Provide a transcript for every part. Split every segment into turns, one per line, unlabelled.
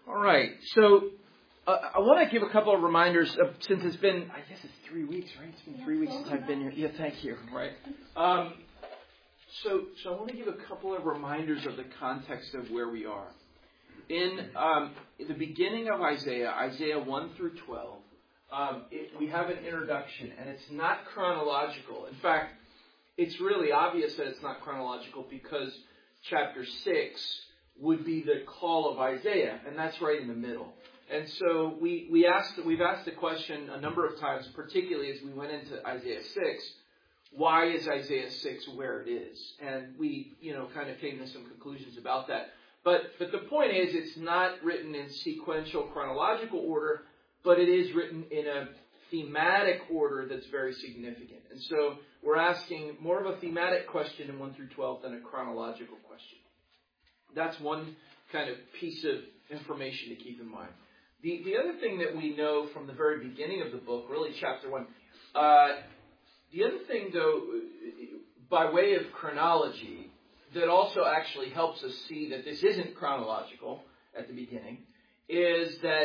All right. So I want to give a couple of reminders since it's been, I guess it's 3 weeks, right? It's been 3 weeks since I've been here. Yeah, thank you. Right. So I want to give a couple of reminders of the context of where we are. In the beginning of Isaiah 1 through 12, we have an introduction, and it's not chronological. In fact, it's really obvious that it's not chronological because chapter 6 would be the call of Isaiah, and that's right in the middle. And so we've asked the question a number of times, particularly as we went into Isaiah 6, why is Isaiah 6 where it is? And we, kind of came to some conclusions about that. But the point is, it's not written in sequential chronological order, but it is written in a thematic order that's very significant. And so we're asking more of a thematic question in 1 through 12 than a chronological question. That's one kind of piece of information to keep in mind. The other thing that we know from the very beginning of the book, really chapter 1, the other thing, though, by way of chronology, that also actually helps us see that this isn't chronological at the beginning, is that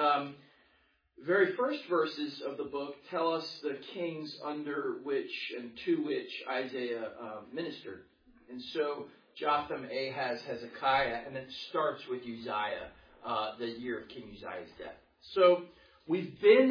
very first verses of the book tell us the kings under which and to which Isaiah ministered. And so Jotham, Ahaz, Hezekiah, and it starts with Uzziah, the year of King Uzziah's death. So we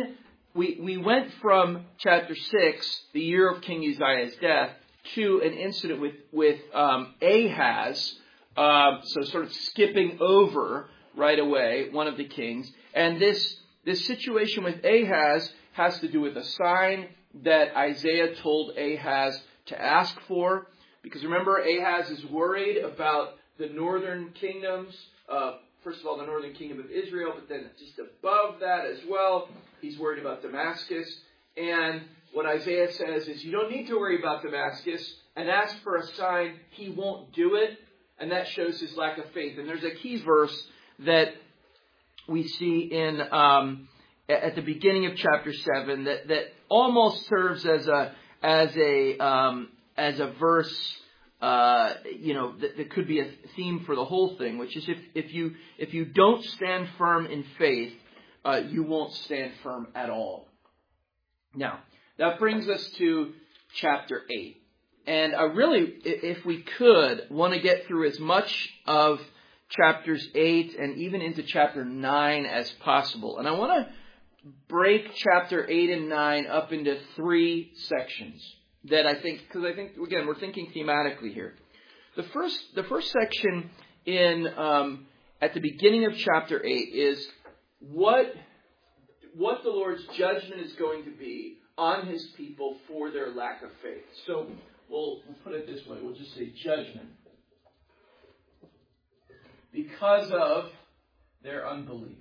went from chapter 6, the year of King Uzziah's death, to an incident with Ahaz, so sort of skipping over right away one of the kings. And this situation with Ahaz has to do with a sign that Isaiah told Ahaz to ask for. Because remember, Ahaz is worried about the northern kingdoms. First of all, the northern kingdom of Israel, but then just above that as well, he's worried about Damascus. And what Isaiah says is, you don't need to worry about Damascus, and ask for a sign. He won't do it, and that shows his lack of faith. And there's a key verse that we see in at the beginning of chapter 7 that almost serves as a verse, that could be a theme for the whole thing, which is if you don't stand firm in faith, you won't stand firm at all. Now, that brings us to chapter 8. And I really, if we could, want to get through as much of chapters 8 and even into chapter 9 as possible. And I want to break chapter 8 and 9 up into 3 sections. That because I think again we're thinking thematically here. The first section in at the beginning of chapter 8 is what the Lord's judgment is going to be on His people for their lack of faith. So we'll put it this way: we'll just say judgment because of their unbelief.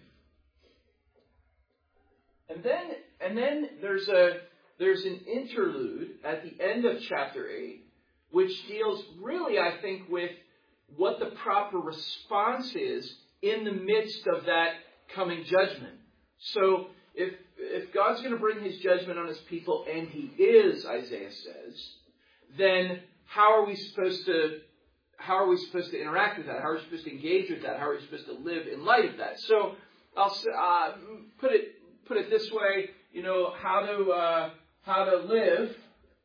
And then there's an interlude at the end of chapter 8, which deals really, I think, with what the proper response is in the midst of that coming judgment. So if God's going to bring His judgment on His people, and He is, Isaiah says, then how are we supposed to interact with that? How are we supposed to engage with that? How are we supposed to live in light of that? So I'll put it this way: how to live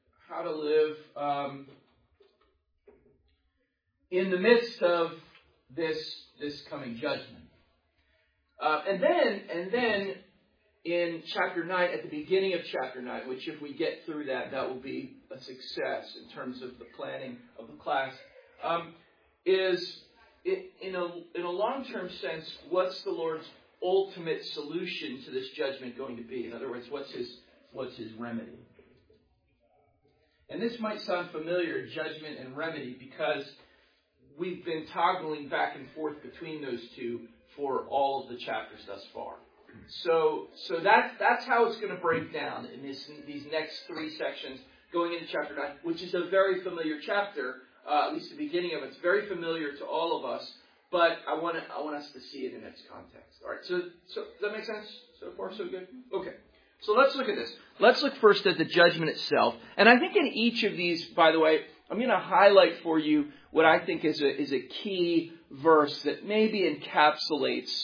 in the midst of this coming judgment. And then in chapter 9, at the beginning of chapter 9, which if we get through that will be a success in terms of the planning of the class, is in a long-term sense, what's the Lord's ultimate solution to this judgment going to be? In other words, what's his remedy? And this might sound familiar, judgment and remedy, because we've been toggling back and forth between those two for all of the chapters thus far. So that's how it's going to break down in these next 3 sections going into chapter 9, which is a very familiar chapter, at least the beginning of it. It's very familiar to all of us, but I want us to see it in its context. All right, so does that make sense? So far, so good? Okay. So let's look at this. Let's look first at the judgment itself. And I think in each of these, by the way, I'm going to highlight for you what I think is a key verse that maybe encapsulates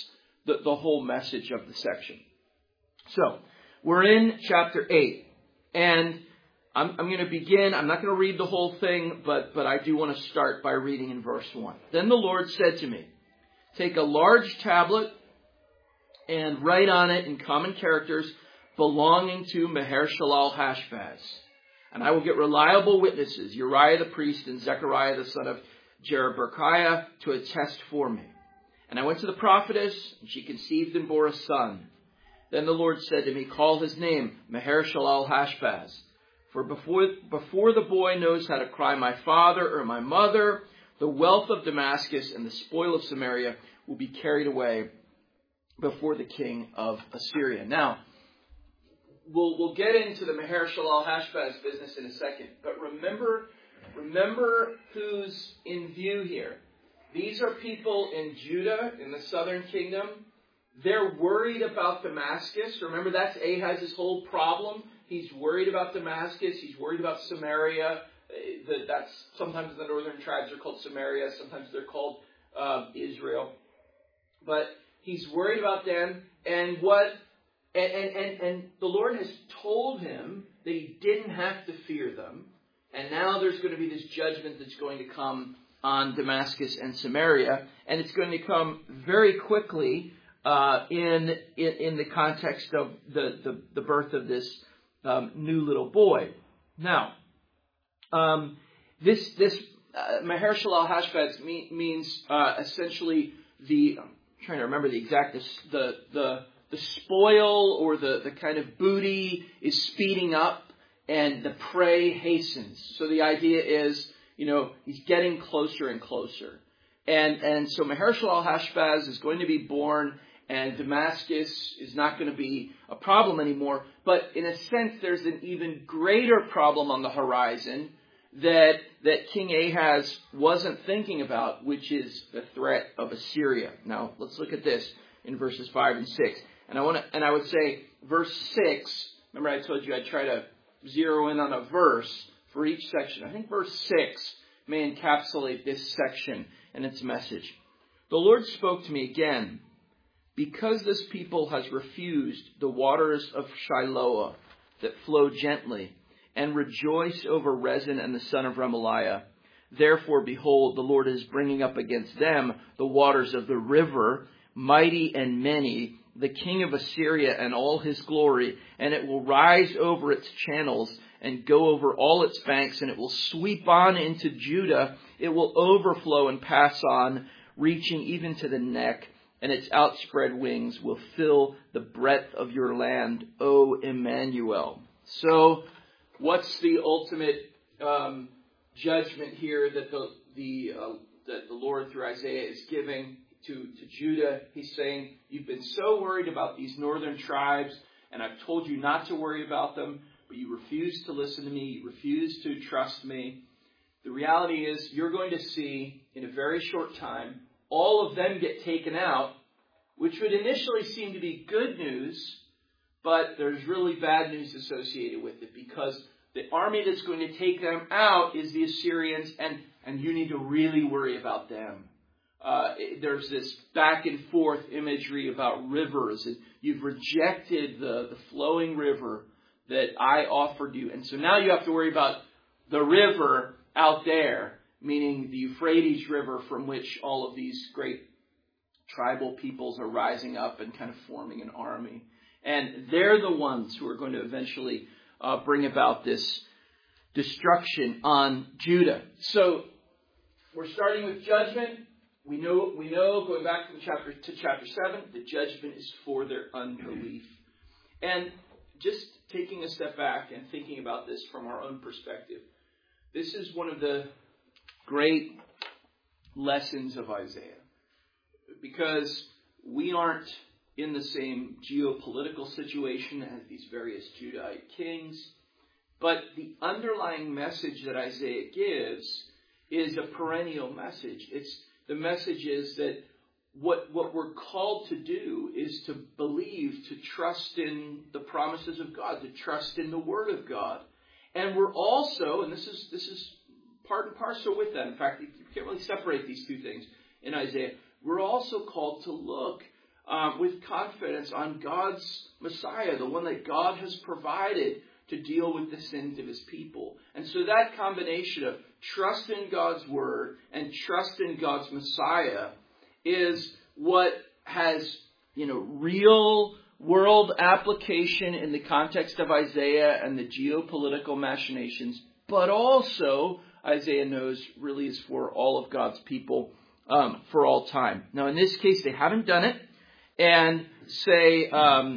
the whole message of the section. So, we're in chapter 8. And I'm going to begin. I'm not going to read the whole thing, but I do want to start by reading in verse 1. Then the Lord said to me, take a large tablet and write on it in common characters belonging to Maher-shalal-Hash-Baz. And I will get reliable witnesses, Uriah the priest and Zechariah the son of Jerebekiah, to attest for me. And I went to the prophetess, and she conceived and bore a son. Then the Lord said to me, call his name Maher-shalal-Hash-Baz. For before the boy knows how to cry, my father or my mother, the wealth of Damascus and the spoil of Samaria will be carried away before the king of Assyria. Now, we'll get into the Maher-shalal-Hash-Baz business in a second. But remember who's in view here. These are people in Judah, in the southern kingdom. They're worried about Damascus. Remember, that's Ahaz's whole problem. He's worried about Damascus. He's worried about Samaria. That's sometimes the northern tribes are called Samaria. Sometimes they're called Israel. But he's worried about them. And the Lord has told him that he didn't have to fear them. And now there's going to be this judgment that's going to come on Damascus and Samaria, and it's going to come very quickly in the context of the birth of this new little boy. Now, this Maher-shalal-Hash-Baz means essentially I'm trying to remember the exact the spoil or the kind of booty is speeding up and the prey hastens. So the idea is, he's getting closer and closer. And so Maher-shalal-Hash-Baz is going to be born, and Damascus is not going to be a problem anymore. But in a sense, there's an even greater problem on the horizon that King Ahaz wasn't thinking about, which is the threat of Assyria. Now, let's look at this in verses 5 and 6. And I would say verse 6, remember I told you I'd try to zero in on a verse for each section. I think verse 6 may encapsulate this section and its message. The Lord spoke to me again, because this people has refused the waters of Shiloah that flow gently, and rejoice over Rezin and the son of Remaliah. Therefore, behold, the Lord is bringing up against them the waters of the river, mighty and many, the king of Assyria and all his glory, and it will rise over its channels and go over all its banks, and it will sweep on into Judah. It will overflow and pass on, reaching even to the neck, and its outspread wings will fill the breadth of your land, O Emmanuel. So, what's the ultimate judgment here that the Lord through Isaiah is giving to Judah? He's saying, you've been so worried about these northern tribes, and I've told you not to worry about them, but you refuse to listen to me, you refuse to trust me. The reality is, you're going to see in a very short time all of them get taken out, which would initially seem to be good news, but there's really bad news associated with it, because the army that's going to take them out is the Assyrians, and you need to really worry about them. There's this back and forth imagery about rivers, and you've rejected the flowing river that I offered you. And so now you have to worry about the river out there, meaning the Euphrates River, from which all of these great tribal peoples are rising up and kind of forming an army. And they're the ones who are going to eventually bring about this destruction on Judah. So we're starting with judgment. We know going back to chapter 7, the judgment is for their unbelief. And just taking a step back and thinking about this from our own perspective, this is one of the great lessons of Isaiah, because we aren't in the same geopolitical situation as these various Judahite kings, but the underlying message that Isaiah gives is a perennial message. The message is that what we're called to do is to believe, to trust in the promises of God, to trust in the Word of God. And we're also, and this is part and parcel with that. In fact, you can't really separate these two things in Isaiah. We're also called to look with confidence on God's Messiah, the one that God has provided to deal with the sins of his people. And so that combination of trust in God's word and trust in God's Messiah is what has, real world application in the context of Isaiah and the geopolitical machinations, but also Isaiah knows really is for all of God's people for all time. Now, in this case, they haven't done it, and say,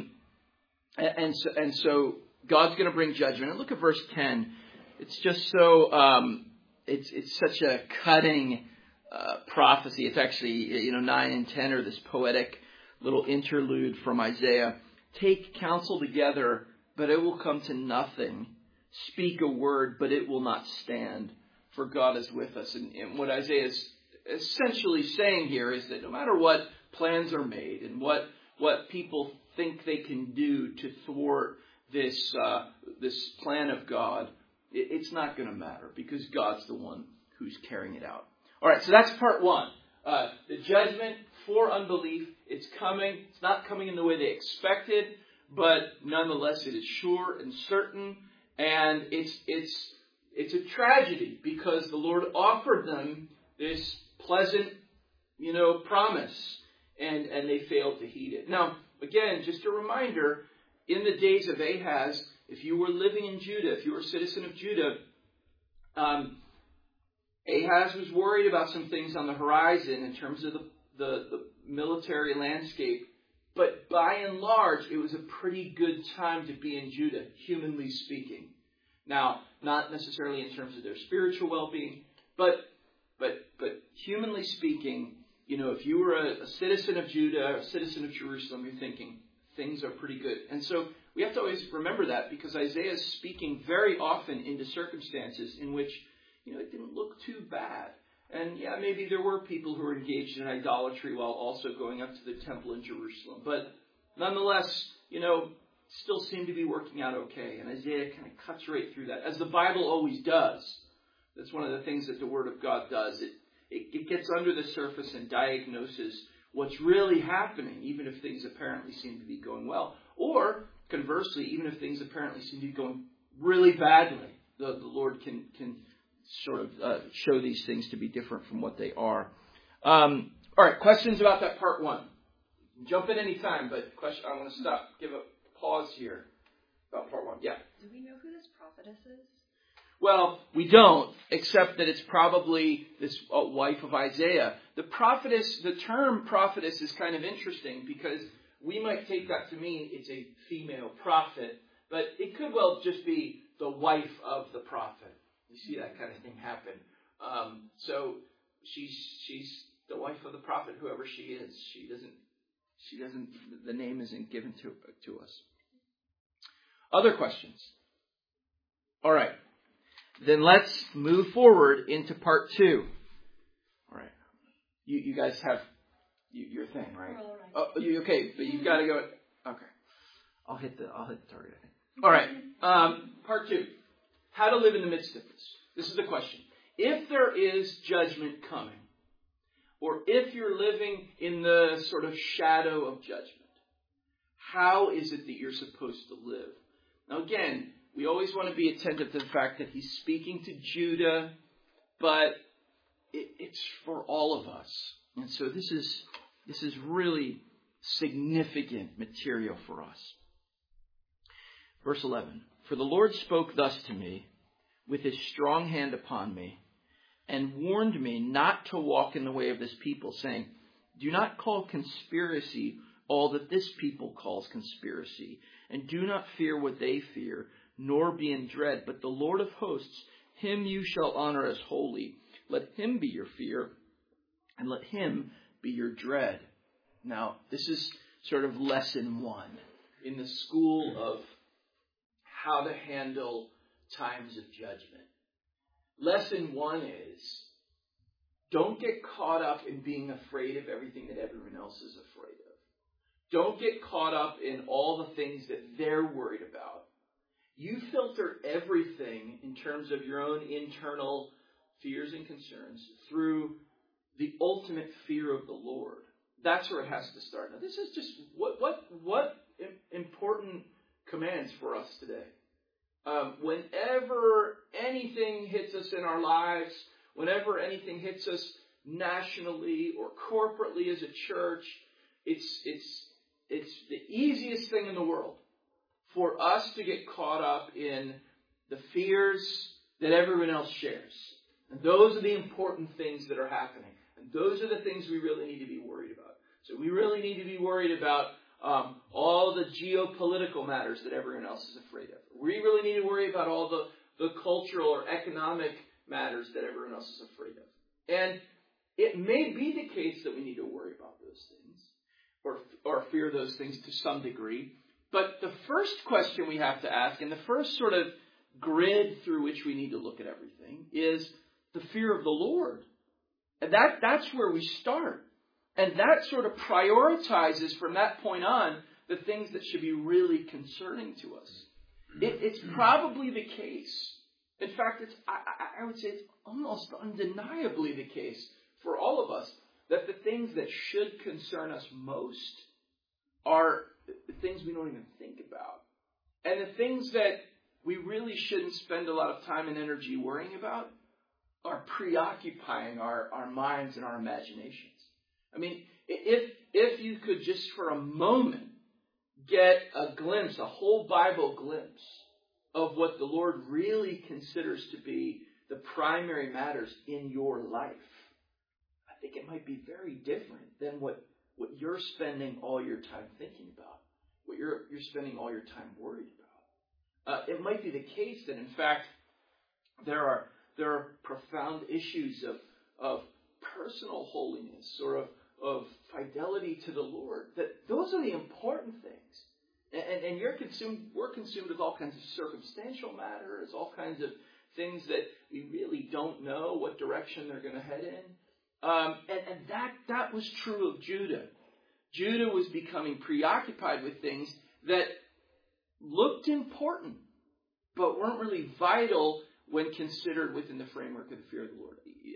so God's going to bring judgment. And look at verse 10. It's just so it's such a cutting prophecy. It's actually 9 and 10 are this poetic little interlude from Isaiah. Take counsel together, but it will come to nothing. Speak a word, but it will not stand. For God is with us. And what Isaiah is essentially saying here is that no matter what plans are made and what people think they can do to thwart this plan of God, it's not going to matter because God's the one who's carrying it out. All right, so that's part one. The judgment for unbelief, it's coming. It's not coming in the way they expected, but nonetheless it is sure and certain. And it's a tragedy because the Lord offered them this pleasant, promise, and they failed to heed it. Now, again, just a reminder, in the days of Ahaz, if you were living in Judah, if you were a citizen of Judah, Ahaz was worried about some things on the horizon in terms of the military landscape. But by and large, it was a pretty good time to be in Judah, humanly speaking. Now, not necessarily in terms of their spiritual well-being, but humanly speaking, if you were a citizen of Judah, a citizen of Jerusalem, you're thinking things are pretty good. And so we have to always remember that because Isaiah is speaking very often into circumstances in which, it didn't look too bad. And yeah, maybe there were people who were engaged in idolatry while also going up to the temple in Jerusalem. But nonetheless, still seemed to be working out okay. And Isaiah kind of cuts right through that, as the Bible always does. That's one of the things that the Word of God does. It gets under the surface and diagnoses what's really happening, even if things apparently seem to be going well. Or, conversely, even if things apparently seem to be going really badly, the Lord can sort of show these things to be different from what they are. All right, questions about that part one? Jump in any time, but I want to stop, give a pause here about part one. Yeah?
Do we know who this prophetess is?
Well, we don't, except that it's probably this wife of Isaiah. The term prophetess is kind of interesting because we might take that to mean it's a female prophet, but it could well just be the wife of the prophet. You see that kind of thing happen. So she's the wife of the prophet, whoever she is. She doesn't. The name isn't given to us. Other questions? All right. Then let's move forward into part two. All right. You guys have your thing, right? Oh, okay, but you've got to go. Okay. I'll hit the target, I think. All right. Part two. How to live in the midst of this. This is the question. If there is judgment coming, or if you're living in the sort of shadow of judgment, how is it that you're supposed to live? Now again, we always want to be attentive to the fact that he's speaking to Judah, but it's for all of us. And so this is really significant material for us. Verse 11. For the Lord spoke thus to me with his strong hand upon me and warned me not to walk in the way of this people, saying, do not call conspiracy all that this people calls conspiracy, and do not fear what they fear, nor be in dread. But the Lord of hosts, him you shall honor as holy. Let him be your fear, and let him be your dread. Now, this is sort of lesson one in the school of how to handle times of judgment. Lesson one is, don't get caught up in being afraid of everything that everyone else is afraid of. Don't get caught up in all the things that they're worried about. You filter everything in terms of your own internal fears and concerns through the ultimate fear of the Lord. That's where it has to start. Now, this is just what important commands for us today. Whenever anything hits us in our lives, whenever anything hits us nationally or corporately as a church, it's the easiest thing in the world for us to get caught up in the fears that everyone else shares. And those are the important things that are happening. And those are the things we really need to be worried about. So we really need to be worried about all the geopolitical matters that everyone else is afraid of. We really need to worry about all the cultural or economic matters that everyone else is afraid of. And it may be the case that we need to worry about those things or fear those things to some degree. But the first question we have to ask, and the first sort of grid through which we need to look at everything, is the fear of the Lord. And that's where we start. And that sort of prioritizes from that point on the things that should be really concerning to us. It's probably the case. In fact, I would say it's almost undeniably the case for all of us that the things that should concern us most are the things we don't even think about. And the things that we really shouldn't spend a lot of time and energy worrying about are preoccupying our minds and our imaginations. I mean, if you could just for a moment get a glimpse, a whole Bible glimpse of what the Lord really considers to be the primary matters in your life, I think it might be very different than what you're spending all your time thinking about, what you're spending all your time worried about. It might be the case that, in fact, there are profound issues of personal holiness or of fidelity to the Lord. That those are the important things. And we're consumed with all kinds of circumstantial matters, all kinds of things that we really don't know what direction they're going to head in. And that was true of Judah. Judah was becoming preoccupied with things that looked important, but weren't really vital when considered within the framework of the fear of the Lord.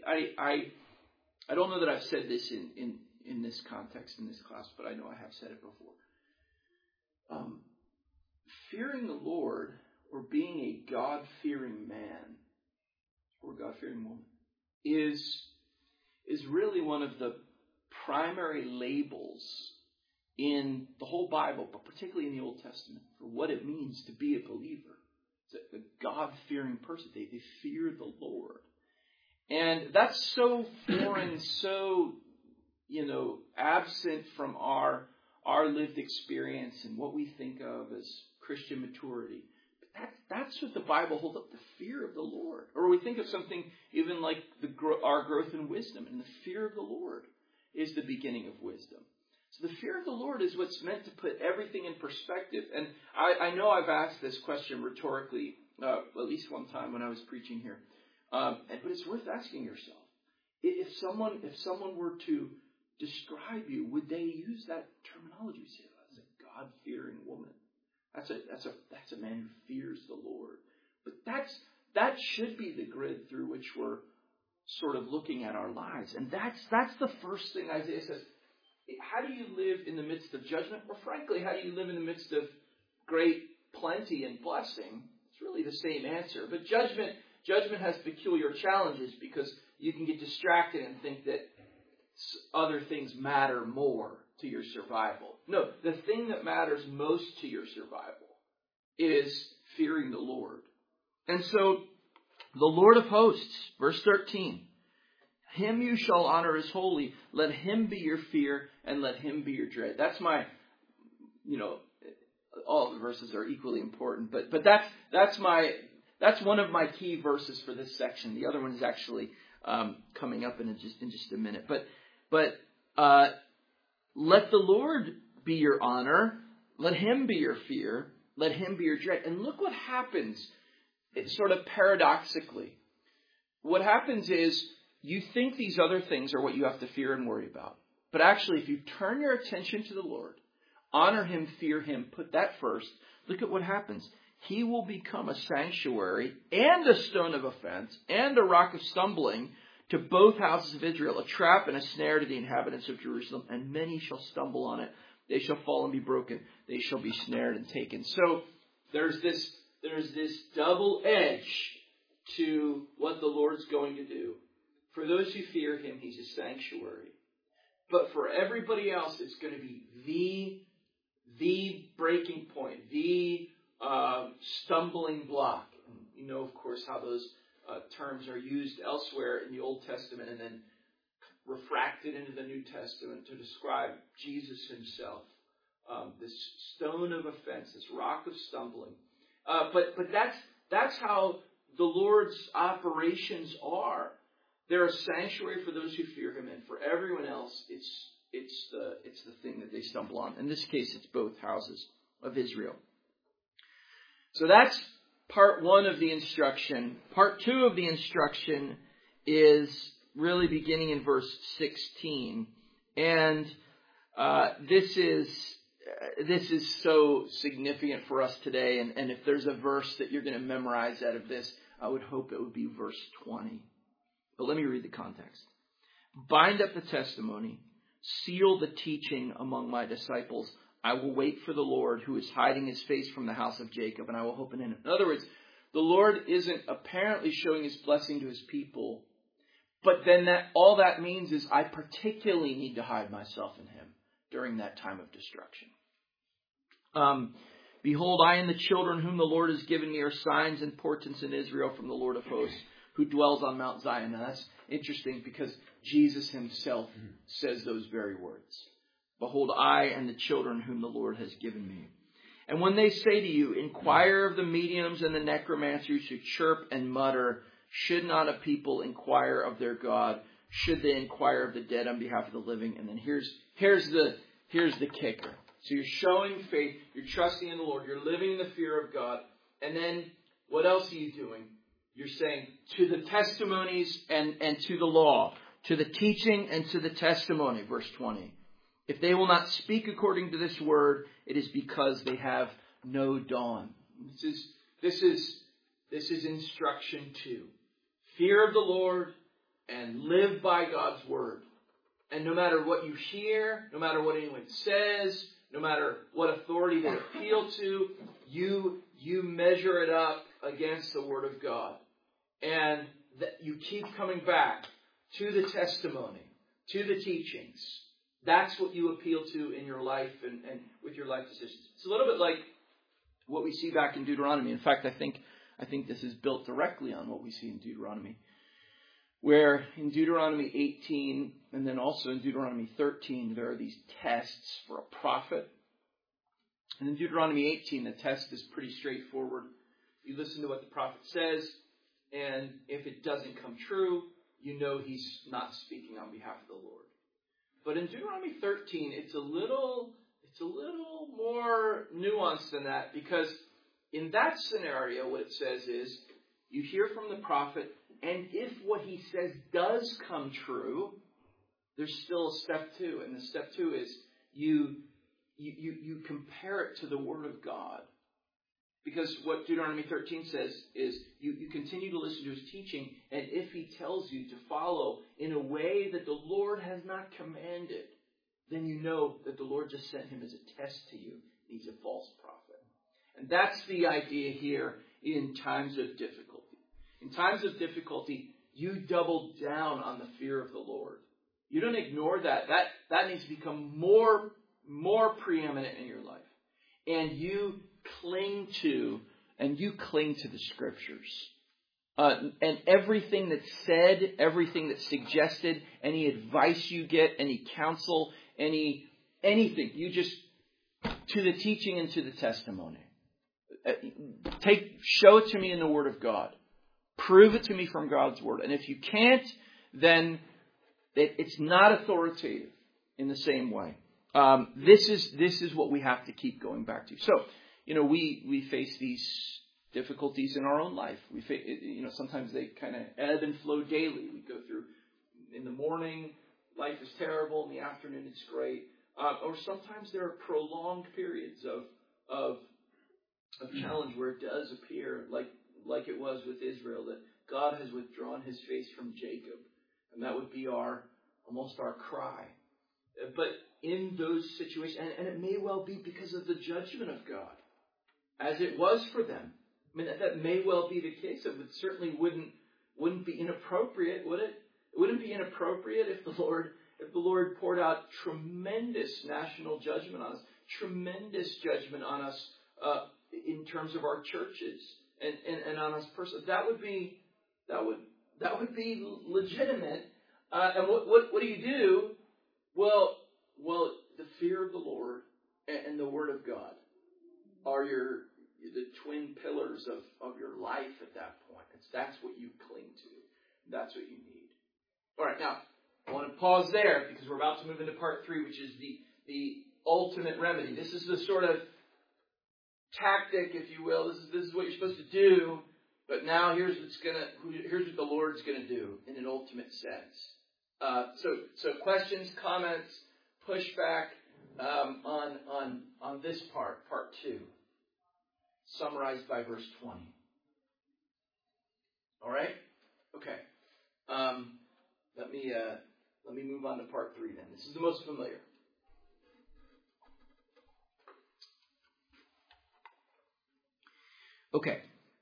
I don't know that I've said this in this context, in this class, but I know I have said it before. Fearing the Lord, or being a God-fearing man, or God-fearing woman, is really one of the primary labels in the whole Bible, but particularly in the Old Testament, for what it means to be a believer. It's a God-fearing person. They fear the Lord. And that's so foreign, so, absent from our lived experience and what we think of as Christian maturity. But that's what the Bible holds up, the fear of the Lord. Or we think of something even like our growth in wisdom. And the fear of the Lord is the beginning of wisdom. So the fear of the Lord is what's meant to put everything in perspective. And I know I've asked this question rhetorically at least one time when I was preaching here. But it's worth asking yourself. If someone were to describe you, would they use that terminology? Say, as a God-fearing woman. That's a man who fears the Lord. But that should be the grid through which we're sort of looking at our lives. And that's the first thing Isaiah says. How do you live in the midst of judgment? Or frankly, how do you live in the midst of great plenty and blessing? It's really the same answer. But judgment has peculiar challenges because you can get distracted and think that other things matter more to your survival. No, the thing that matters most to your survival is fearing the Lord. And so, the Lord of hosts, verse 13, him you shall honor as holy. Let him be your fear and let him be your dread. That's my, all the verses are equally important, but that's one of my key verses for this section. The other one is actually coming up in just a minute. But let the Lord be your honor. Let him be your fear. Let him be your dread. And look what happens. It's sort of paradoxically. What happens is you think these other things are what you have to fear and worry about. But actually, if you turn your attention to the Lord, honor him, fear him, put that first, look at what happens. He will become a sanctuary and a stone of offense and a rock of stumbling to both houses of Israel, a trap and a snare to the inhabitants of Jerusalem, and many shall stumble on it. They shall fall and be broken. They shall be snared and taken. So there's this double edge to what the Lord's going to do. For those who fear him, he's a sanctuary. But for everybody else, it's going to be the breaking point, the stumbling block. And you know, of course, how those terms are used elsewhere in the Old Testament and then refracted into the New Testament to describe Jesus himself. This stone of offense, this rock of stumbling. But that's how the Lord's operations are. They're a sanctuary for those who fear him, and for everyone else, it's the thing that they stumble on. In this case, it's both houses of Israel. So that's part one of the instruction. Part two of the instruction is really beginning in verse 16, and this is so significant for us today. And if there's a verse that you're going to memorize out of this, I would hope it would be verse 20. But let me read the context. Bind up the testimony, seal the teaching among my disciples. I will wait for the Lord who is hiding his face from the house of Jacob, and I will hope in him. In other words, the Lord isn't apparently showing his blessing to his people, but then all that means is I particularly need to hide myself in him during that time of destruction. Behold, I and the children whom the Lord has given me are signs and portents in Israel from the Lord of hosts, who dwells on Mount Zion. Now that's interesting because Jesus himself says those very words. Behold, I and the children whom the Lord has given me. And when they say to you, inquire of the mediums and the necromancers who chirp and mutter, should not a people inquire of their God? Should they inquire of the dead on behalf of the living? And then here's the kicker. So you're showing faith, you're trusting in the Lord, you're living in the fear of God. And then what else are you doing? You're saying to the testimonies and to the law, to the teaching and to the testimony, verse 20. If they will not speak according to this word, it is because they have no dawn. This is instruction 2. Fear of the Lord and live by God's word. And no matter what you hear, no matter what anyone says, no matter what authority they appeal to, you measure it up against the word of God. And that you keep coming back to the testimony, to the teachings. That's what you appeal to in your life and with your life decisions. It's a little bit like what we see back in Deuteronomy. In fact, I think this is built directly on what we see in Deuteronomy. Where in Deuteronomy 18 and then also in Deuteronomy 13, there are these tests for a prophet. And in Deuteronomy 18, the test is pretty straightforward. You listen to what the prophet says, and if it doesn't come true, you know he's not speaking on behalf of the Lord. But in Deuteronomy 13, it's a little more nuanced than that, because in that scenario, what it says is, you hear from the prophet, and if what he says does come true, there's still a step 2. And the step 2 is you compare it to the Word of God. Because what Deuteronomy 13 says is you continue to listen to his teaching, and if he tells you to follow in a way that the Lord has not commanded, then you know that the Lord just sent him as a test to you. He's a false prophet. And that's the idea here in times of difficulty. In times of difficulty, you double down on the fear of the Lord. You don't ignore that. That needs to become more preeminent in your life. And you cling to the Scriptures. And everything that's said, everything that's suggested, any advice you get, any counsel, anything, you just, to the teaching and to the testimony. Show it to me in the Word of God. Prove it to me from God's Word. And if you can't, then it's not authoritative in the same way. This is what we have to keep going back to. So, we face these difficulties in our own life. Sometimes they kind of ebb and flow daily. We go through, in the morning, life is terrible. In the afternoon, it's great. Or sometimes there are prolonged periods of challenge where it does appear like it was with Israel, that God has withdrawn his face from Jacob. And that would be almost our cry. But in those situations, and it may well be because of the judgment of God, as it was for them. I mean, that may well be the case. It certainly wouldn't be inappropriate, would it? It wouldn't be inappropriate if the Lord poured out tremendous national judgment on us, tremendous judgment on us in terms of our churches and on us personally. That would be legitimate. And what do you do? Well, the fear of the Lord and the Word of God are the twin pillars of your life at that point. That's what you cling to. That's what you need. All right, now I want to pause there because we're about to move into part 3, which is the ultimate remedy. This is the sort of tactic, if you will. This is what you're supposed to do. But now here's what the Lord's going to do in an ultimate sense. So questions, comments, pushback on this part 2, summarized by verse 20. All right? Okay. Let me move on to part 3 then. This is the most familiar. Okay.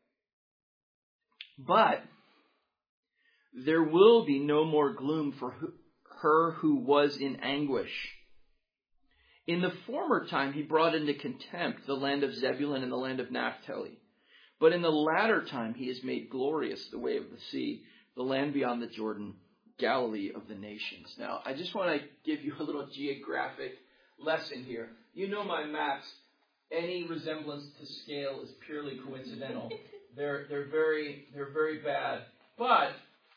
But there will be no more gloom for her who was in anguish. In the former time he brought into contempt the land of Zebulun and the land of Naphtali. But in the latter time he has made glorious the way of the sea, the land beyond the Jordan, Galilee of the nations. Now, I just want to give you a little geographic lesson here. You know my maps. Any resemblance to scale is purely coincidental. They're very bad. But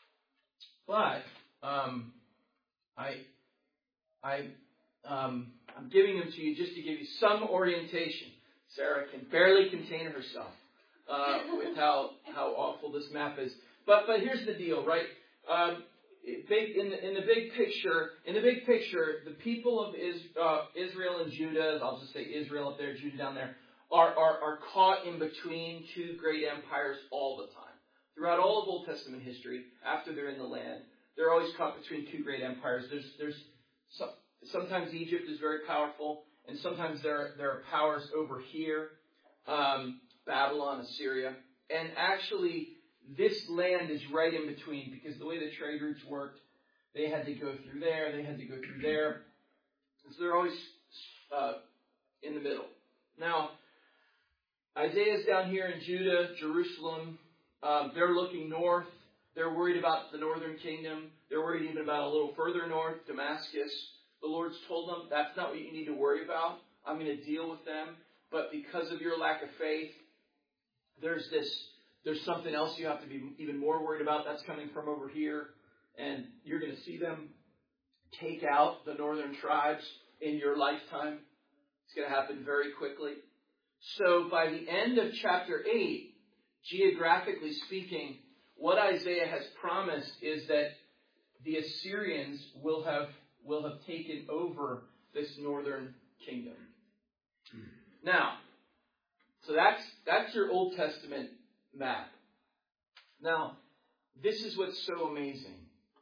I'm giving them to you just to give you some orientation. Sarah can barely contain herself with how awful this map is. But here's the deal, right? In the big picture, the people of Israel and Judah, I'll just say Israel up there, Judah down there, are caught in between two great empires all the time. Throughout all of Old Testament history, after they're in the land, they're always caught between two great empires. Sometimes Egypt is very powerful, and sometimes there are powers over here, Babylon, Assyria, and actually this land is right in between because the way the trade routes worked, they had to go through there, they had to go through there. So they're always in the middle. Now, Isaiah's down here in Judah, Jerusalem. They're looking north. They're worried about the northern kingdom. They're worried even about a little further north, Damascus. The Lord's told them, that's not what you need to worry about. I'm going to deal with them. But because of your lack of faith, there's something else you have to be even more worried about. That's coming from over here. And you're going to see them take out the northern tribes in your lifetime. It's going to happen very quickly. So by the end of chapter 8, geographically speaking, what Isaiah has promised is that the Assyrians will have taken over this northern kingdom. Now, so that's your Old Testament map. Now, this is what's so amazing.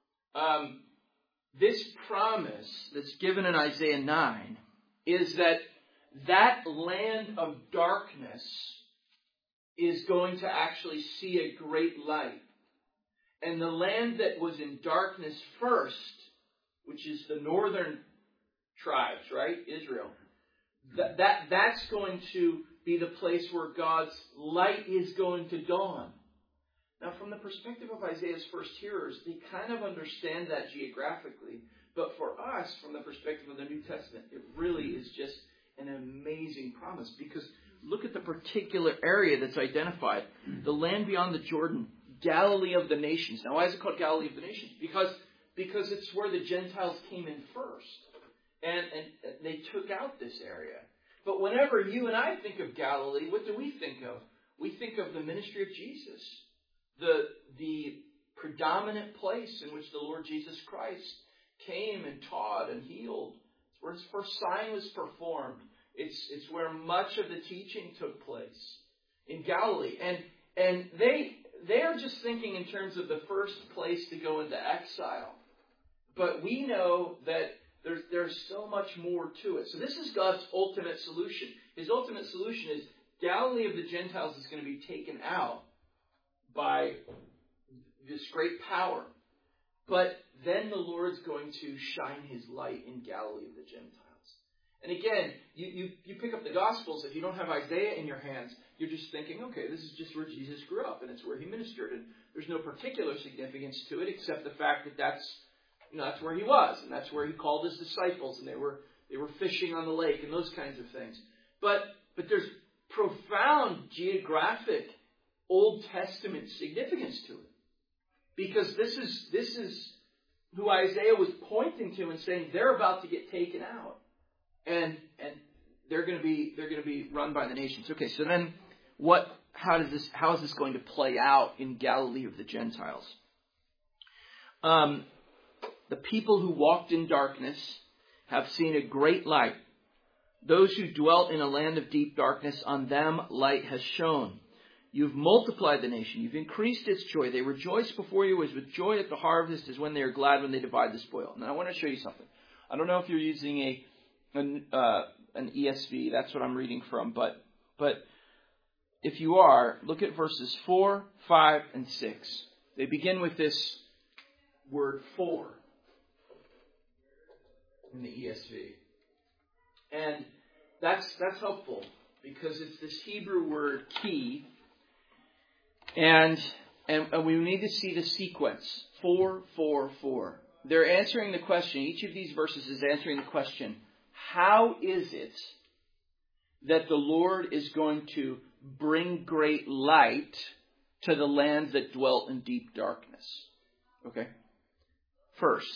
This promise that's given in Isaiah 9 is that land of darkness is going to actually see a great light. And the land that was in darkness first, which is the northern tribes, right? Israel. That's going to be the place where God's light is going to dawn. Now, from the perspective of Isaiah's first hearers, they kind of understand that geographically. But for us, from the perspective of the New Testament, it really is just an amazing promise. Because look at the particular area that's identified. The land beyond the Jordan, Galilee of the nations. Now, why is it called Galilee of the nations? Because it's where the Gentiles came in first. And they took out this area. But whenever you and I think of Galilee, what do we think of? We think of the ministry of Jesus. The predominant place in which the Lord Jesus Christ came and taught and healed. It's where his first sign was performed. It's where much of the teaching took place in Galilee. And they are just thinking in terms of the first place to go into exile. But we know that there's so much more to it. So this is God's ultimate solution. His ultimate solution is Galilee of the Gentiles is going to be taken out by this great power. But then the Lord's going to shine His light in Galilee of the Gentiles. And again, you pick up the Gospels. If you don't have Isaiah in your hands, you're just thinking, okay, this is just where Jesus grew up, and it's where He ministered. And there's no particular significance to it except the fact that that's where He was, and that's where He called His disciples, and they were fishing on the lake, and those kinds of things. But there's profound geographic Old Testament significance to it, because this is who Isaiah was pointing to and saying they're about to get taken out, and they're going to be run by the nations. Okay, so then how is this going to play out in Galilee of the Gentiles? The people who walked in darkness have seen a great light. Those who dwelt in a land of deep darkness, on them light has shone. You've multiplied the nation. You've increased its joy. They rejoice before you as with joy at the harvest, as when they are glad when they divide the spoil. Now I want to show you something. I don't know if you're using an ESV. That's what I'm reading from. But if you are, look at verses 4, 5, and 6. They begin with this word for in the ESV. And that's helpful because it's this Hebrew word ki. And we need to see the sequence. 4, 4, 4. They're answering the question. Each of these verses is answering the question, how is it that the Lord is going to bring great light to the land that dwelt in deep darkness? Okay. First,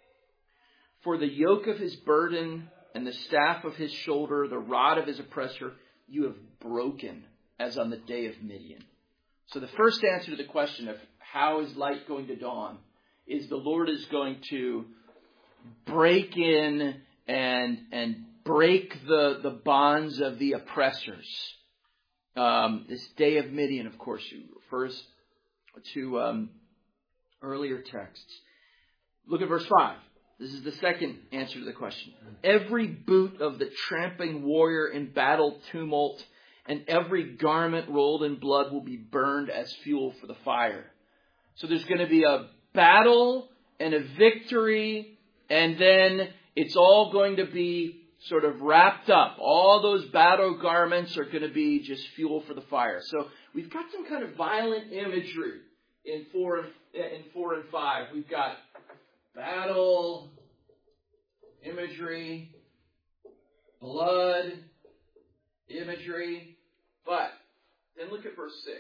for the yoke of His burden and the staff of His shoulder, the rod of His oppressor, you have broken as on the day of Midian. So the first answer to the question of how is light going to dawn is the Lord is going to break in and break the bonds of the oppressors. This day of Midian, of course, refers to earlier texts. Look at verse 5. This is the second answer to the question. Every boot of the tramping warrior in battle tumult and every garment rolled in blood will be burned as fuel for the fire. So there's going to be a battle and a victory, and then it's all going to be sort of wrapped up. All those battle garments are going to be just fuel for the fire. So we've got some kind of violent imagery in 4 and 5. We've got battle imagery, blood imagery. But then look at verse 6.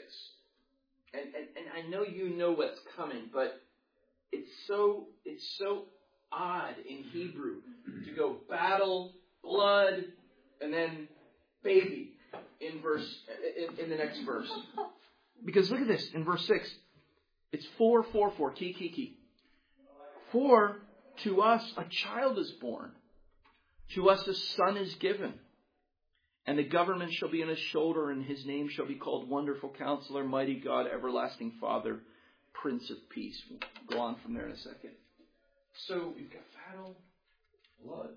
And I know you know what's coming, but it's so odd in Hebrew to go battle, blood, and then baby in the next verse. Because look at this in verse 6. It's 4, 4, 4. Ki. For to us a child is born, to us a son is given, and the government shall be on His shoulder, and His name shall be called Wonderful Counselor, Mighty God, Everlasting Father, Prince of Peace. We'll go on from there in a second. So we've got battle, blood,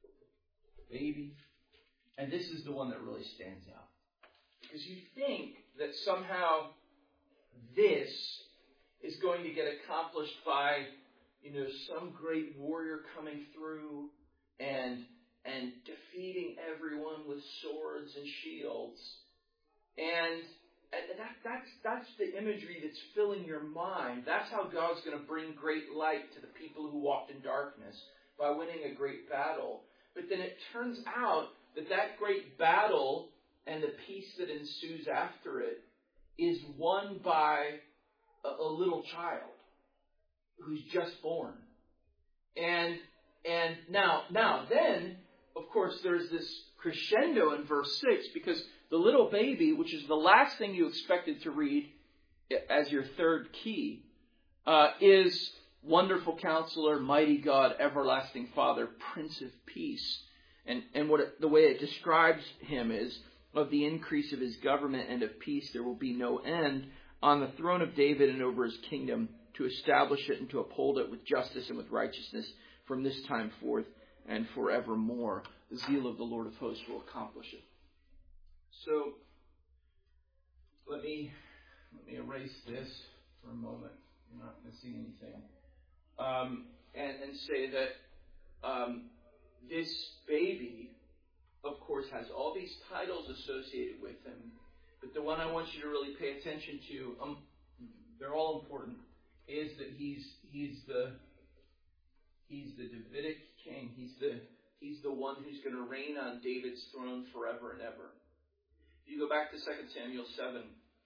baby, and this is the one that really stands out. Because you think that somehow this is going to get accomplished by some great warrior coming through and defeating everyone with swords and shields. And that's the imagery that's filling your mind. That's how God's going to bring great light to the people who walked in darkness, by winning a great battle. But then it turns out that great battle and the peace that ensues after it is won by a little child who's just born. And now then, of course, there's this crescendo in verse 6, because the little baby, which is the last thing you expected to read as your third key, is Wonderful Counselor, Mighty God, Everlasting Father, Prince of Peace. And the way it describes Him is, of the increase of His government and of peace there will be no end, on the throne of David and over His kingdom, to establish it and to uphold it with justice and with righteousness from this time forth and forevermore. The zeal of the Lord of hosts will accomplish it. So, let me erase this for a moment. You're not missing anything. And say that this baby, of course, has all these titles associated with him. But the one I want you to really pay attention to, they're all important, is that he's the Davidic king. He's the one who's going to reign on David's throne forever and ever. If you go back to 2 Samuel 7,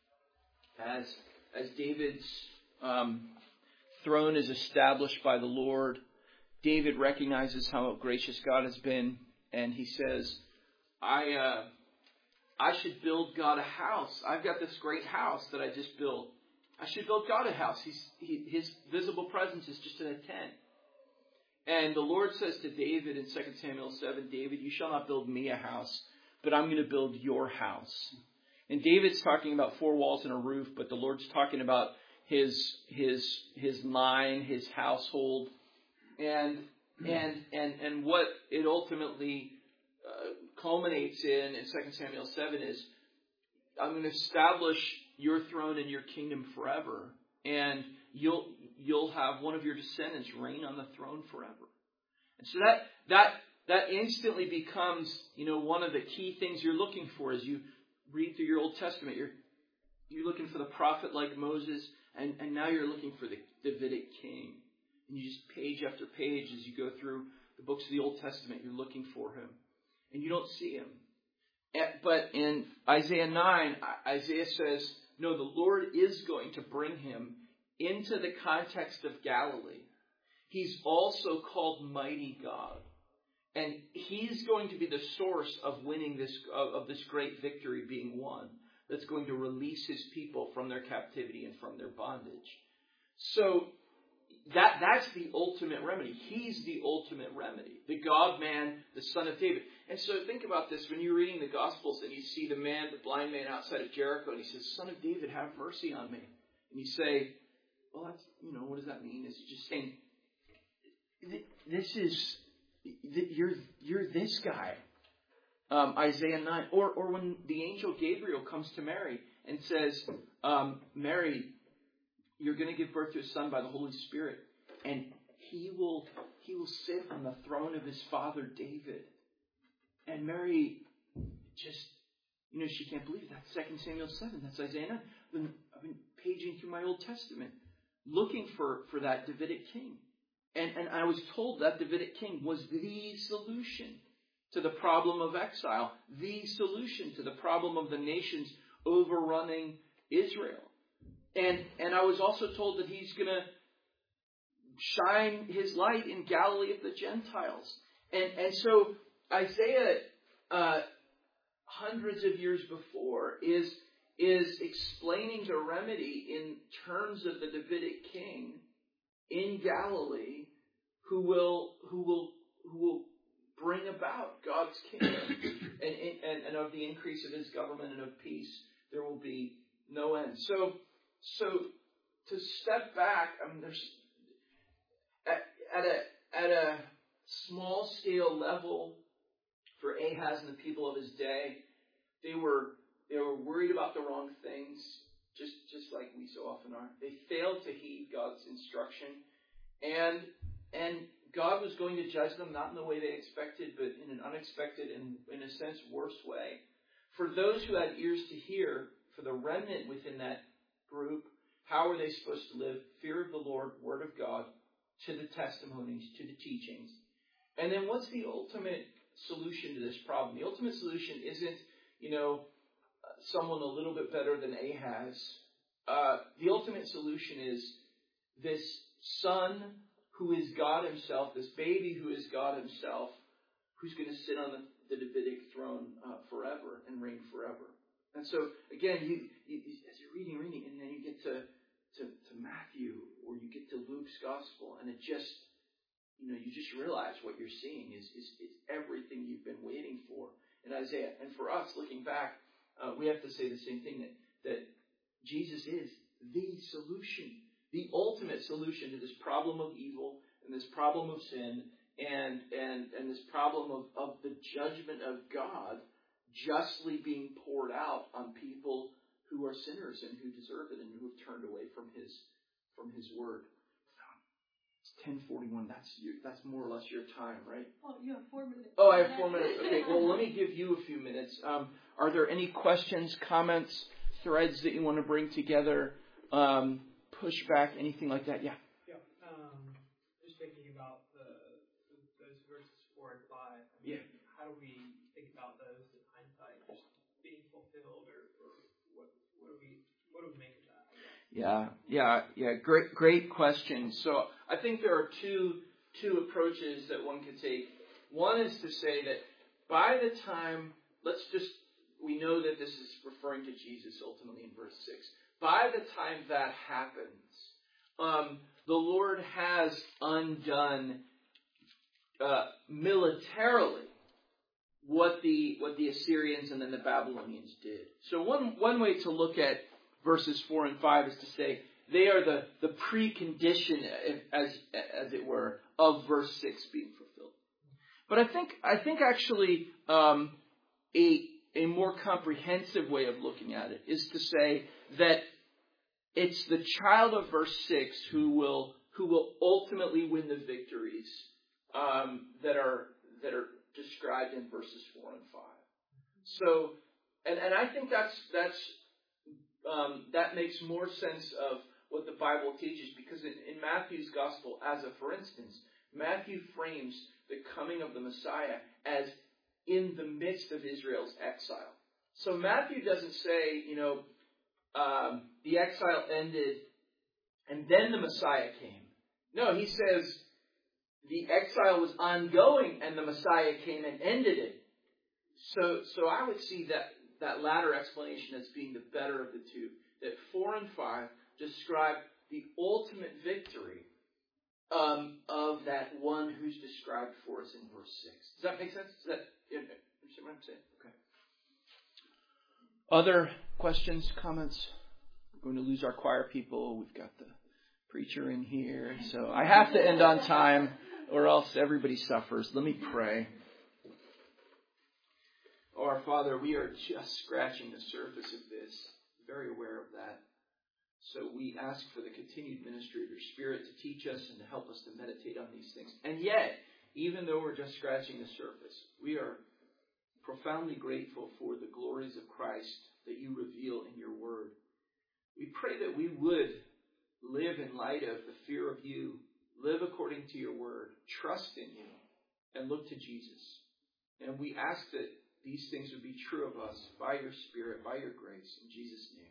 as David's throne is established by the Lord, David recognizes how gracious God has been, and he says, I should build God a house. I've got this great house that I just built. I should build God a house. His visible presence is just in a tent. And the Lord says to David in 2 Samuel 7, David, you shall not build me a house, but I'm going to build your house. And David's talking about 4 walls and a roof, but the Lord's talking about his line, his household, and what it ultimately culminates in 2 Samuel 7 is, I'm going to establish your throne and your kingdom forever, and you'll have one of your descendants reign on the throne forever. And so that instantly becomes, one of the key things you're looking for as you read through your Old Testament. You're looking for the prophet like Moses, and now you're looking for the Davidic king. And you just page after page as you go through the books of the Old Testament, you're looking for him. And you don't see him. But in Isaiah 9, Isaiah says, no, the Lord is going to bring him into the context of Galilee. He's also called Mighty God. And he's going to be the source of winning this great victory being won. That's going to release his people from their captivity and from their bondage. So that's the ultimate remedy. He's the ultimate remedy. The God-man, the Son of David. And so think about this. When you're reading the Gospels and you see the blind man outside of Jericho, and he says, Son of David, have mercy on me. And you say, well, that's, what does that mean? Is he just saying, you're this guy. Isaiah 9. Or when the angel Gabriel comes to Mary and says, Mary, you're going to give birth to a son by the Holy Spirit, and he will sit on the throne of his father David. And Mary just, she can't believe it. That's 2 Samuel 7. That's Isaiah 9. I've been paging through my Old Testament, looking for that Davidic king. And I was told that Davidic king was the solution to the problem of exile, the solution to the problem of the nations overrunning Israel. And I was also told that he's going to shine his light in Galilee of the Gentiles. And so Isaiah, hundreds of years before, is explaining the remedy in terms of the Davidic king in Galilee who will bring about God's kingdom and of the increase of his government and of peace there will be no end. So to step back, there's at a small scale level for Ahaz and the people of his day, they were worried about the wrong things, just like we so often are. They failed to heed God's instruction, and God was going to judge them not in the way they expected, but in an unexpected and, in a sense, worse way. For those who had ears to hear, for the remnant within that group, how are they supposed to live? Fear of the Lord, Word of God, to the testimonies, to the teachings. And then what's the ultimate solution to this problem? The ultimate solution isn't, someone a little bit better than Ahaz. The ultimate solution is this son who is God himself, this baby who is God himself, who's going to sit on the Davidic throne forever and reign forever. And so, again, you as you're reading, and then you get to Matthew, or you get to Luke's gospel, and it just, you just realize what you're seeing is everything you've been waiting for in Isaiah. And for us, looking back, we have to say the same thing, that Jesus is the solution. the ultimate solution to this problem of evil and this problem of sin and this problem of the judgment of God justly being poured out on people who are sinners and who deserve it and who have turned away from His word. It's 10:41. That's more or less your time, right?
Oh, you have 4 minutes.
Oh, I have 4 minutes. Okay, well, let me give you a few minutes. Are there any questions, comments, threads that you want to bring together? Pushback, anything like that? Yeah.
Yeah. Just thinking about those verses 4 and 5. I
Yeah.
mean, how do we think about those in hindsight, just being fulfilled, or what do we make of that?
Yeah. Great question. So I think there are two approaches that one could take. One is to say that by the time, we know that this is referring to Jesus ultimately in verse 6. By the time that happens, the Lord has undone militarily what the Assyrians and then the Babylonians did. So one way to look at verses 4 and 5 is to say they are the precondition, as it were, of verse 6 being fulfilled. But I think actually a more comprehensive way of looking at it is to say that it's the child of verse 6 who will ultimately win the victories that are described in verses 4 and 5. So, and I think that makes more sense of what the Bible teaches, because in Matthew's gospel, for instance, Matthew frames the coming of the Messiah as in the midst of Israel's exile. So Matthew doesn't say, the exile ended and then the Messiah came. No, he says the exile was ongoing and the Messiah came and ended it. So I would see that latter explanation as being the better of the two. That 4 and 5 describe the ultimate victory of that one who's described for us in verse 6. Does that make sense? You understand what I'm saying? Okay. Other questions, comments? We're going to lose our choir people. We've got the preacher in here. So I have to end on time or else everybody suffers. Let me pray. Oh, our Father, we are just scratching the surface of this. Very aware of that. So we ask for the continued ministry of your Spirit to teach us and to help us to meditate on these things. And yet, even though we're just scratching the surface, we are profoundly grateful for the glories of Christ that you reveal in your word. We pray that we would live in light of the fear of you, live according to your word, trust in you, and look to Jesus. And we ask that these things would be true of us by your Spirit, by your grace. In Jesus' name.